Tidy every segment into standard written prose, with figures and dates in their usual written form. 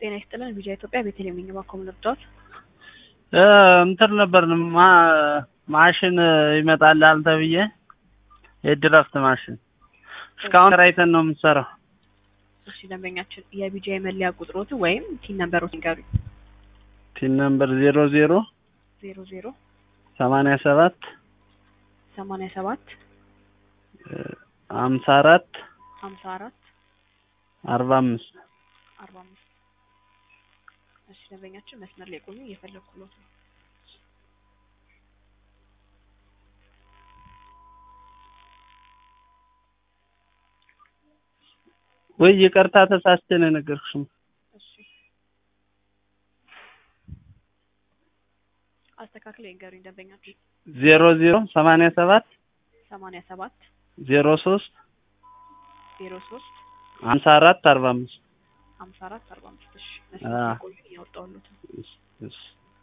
ጤና ይስጥልን ቪዲዮ ኢትዮጵያ ቤተልሔም ነኝ ባኮም ልርዳት እንትን ነበር ማሽን ይመጣልሃል ተብዬ የድራፍት ማሽን እስካሁን ራይተን ነው የምሰራው። እሺ ደንበኛችን የቢጂአይ መለያ ቁጥሮት ወይም ቲን ነምበሮት ይንገሩኝ። ቲን ነምበር 00 00 87 87 54 54 45 45 እሺ ደንበኛችን መስመር ላይ ቆዩ እየፈለኩሎት ነው። ወይ ይቅርታ ተሳስቼ ነው የነገርኩሽ። እሺ አስተካክለው ይንገሩኝ ደንበኛችን 00 87 87 03 03 54 45 54 45 እሺ መስመር ላይ ቆዩ እያወጣሁሎት ነው። እሺ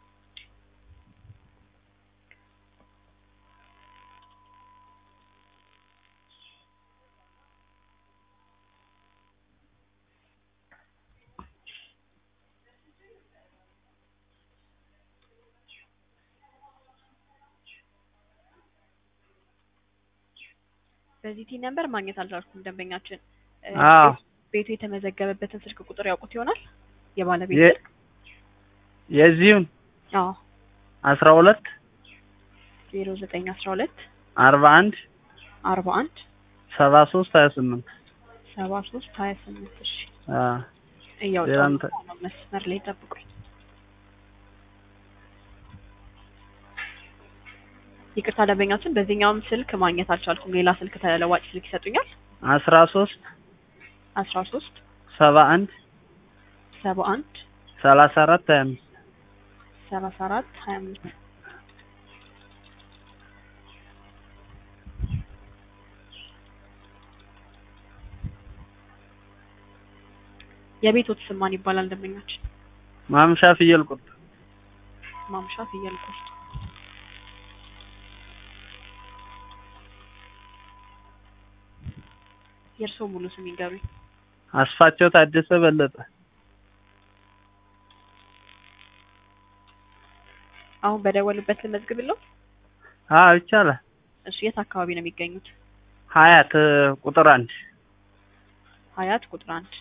በዚህ ቲን ነምበር ማግኘት አልቻልኩም ደንበኛችን። ቤቱ የተመዘገበበትን ስልክ ቁጥር ያውቁት ይሆናል የባለቤት ስልክ የዚሁን 12 0912 41 41 73 28 73 28 እሺ ሌላም መስመር ላይ ጠብቁኝ። ይቅርታ ደንበኛችን በዚህኛውም ስልክ ማግኘት አልቻልኩም። ሌላ ስልክ ተለዋጭ ስልክ ይሰጡኛል? 13 13 71 71 34 25 34 25 የቤቶት ስም ማን ይባላል ደንበኛችን? ማምሻ ፍየል ቁርጥ። ማምሻ ፍየል ቁርጥ። የእርስዎ ሙሉ ስም ይንገሩኝ። አስፋቸው ታደሰ በለጠ። አሁን በደወሉበት ልመዝግብልዎ? ይቻላል። እሺ የት አካባቢ ነው የሚገኙት? ሀያት ቁጥር 1 ሀያት ቁጥር 1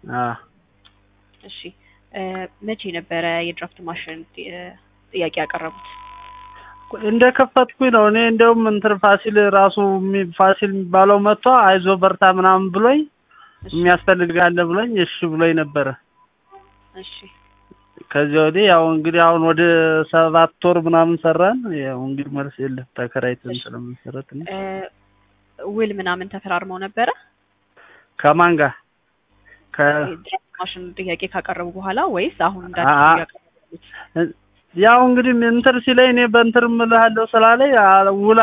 እሺ መቼ ነበረ የድራፍት ማሽን ጥያቄ ያቀረቡት? እንደከፈትኩኝ ነው እኔ እንደውም እንትን ፋሲል ራሱ ፋሲል የሚባለው መጥቶ አይዞ በርታ ምናምን ብሎኝ የሚያስፈልጋለ ብሎኝ እሺ ብሎኝ ነበር። እሺ ከዚህ ወዲህ ያው እንግዲህ አሁን ወደ 7 ወር ምናምን ሰራን። ያው እንግዲህ መልስ የለም ተከራይተን ስለምንሰራት ነው። ውል ምናምን ተፈራርመው ነበረ? ከማን ጋር? ማሽን ጥያቄ ካቀረቡ በኋላ ወይስ አሁን እንዳትሉ ያቀረቡት? ያው እንግዲህ እንትን ሲለኝ እኔ በእንትን እምልሃለሁ ስላለኝ ውል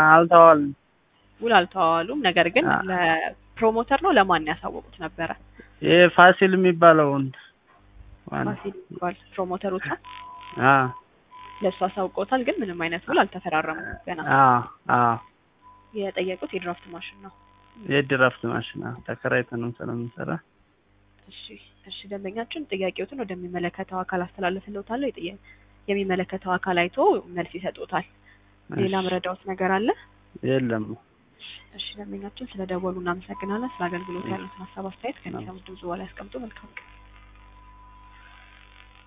አልተዋዋሉም። ነገር ግን ለፕሮሞተር ነው ለማን ያሳወቁት ነበረ? ፋሲል የሚባለውን ፋሲል የሚባል ፕሮሞተሮች ነው። ለሱ አሳውቀውታል፣ ግን ምንም አይነት ውል አልተፈራረሙም ገና። የጠየቁት የድራፍት ማሽን ነው። የድራፍት ማሽን ተከራይተን ስለምንሰራ። እሺ ደንበኛችን ጥያቄዎትን ወደሚመለከተው አካል አስተላልፍልዎታለሁ። የሚመለከተው አካል አይቶ መልስ ይሰጡታል። ሌላ ምረዳውት ነገር አለ? የለም። እሺ ደንበኛችን ስለደወሉ እናመሰግናለን። ስለ አገልግሎት ያሉትን ሀሳብ አስተያየት ከሚሰሙት ድምጽ በኋላ ያስቀምጡ። መልካም ቀን።